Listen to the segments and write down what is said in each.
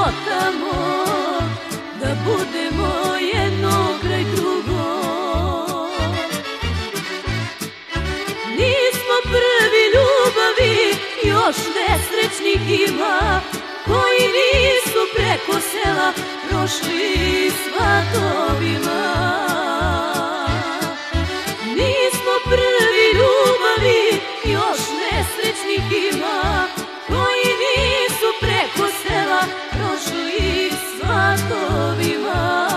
tamo, da budemo jedno kraj drugog. Nismo prvi ljubavi, još nesrećnih ima, koji nisu preko sela prošli svatovima. Nismo prvi ljubavi, još nesrećnih ima, koji nisu preko sela prošli svatovima.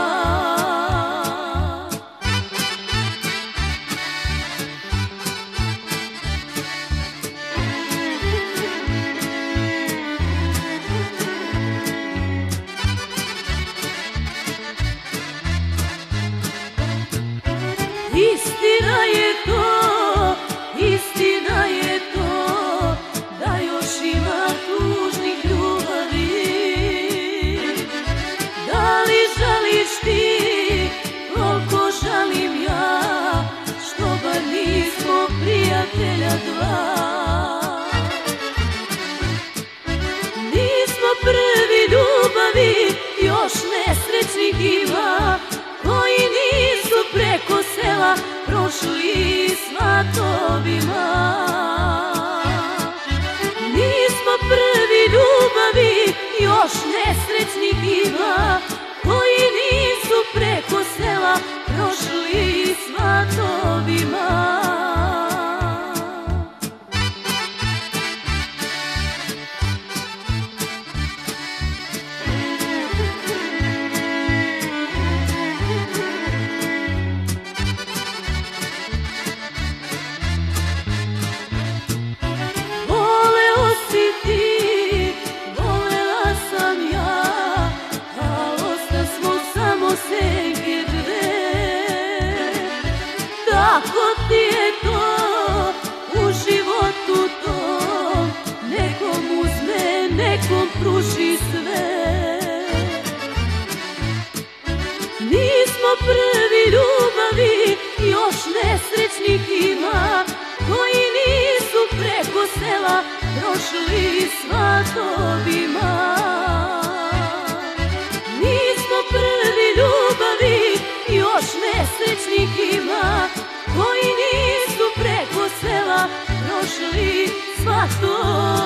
Istina je to, istina je to, da još ima tužnih ljubavi. Da li žališ ti, koliko žalim ja, što bar nismo prijatelja dva. Nismo prvi ljubavi, još nesrećnih ima, koji nisu preko sela prošli svatovima. Nismo prvi ljubavi, još nesrećnih ima, koji nisu preko sela prošli svatovima. Tako ti je to u životu tom, nekom uzme, nekom pruži sve. Nismo prvi ljubavi, još nesrećnih ima, koji nisu preko sela prošli svatovima. Nismo prvi ljubavi, još nesrećnih ima, koji nisu preko sela prošli svatovima.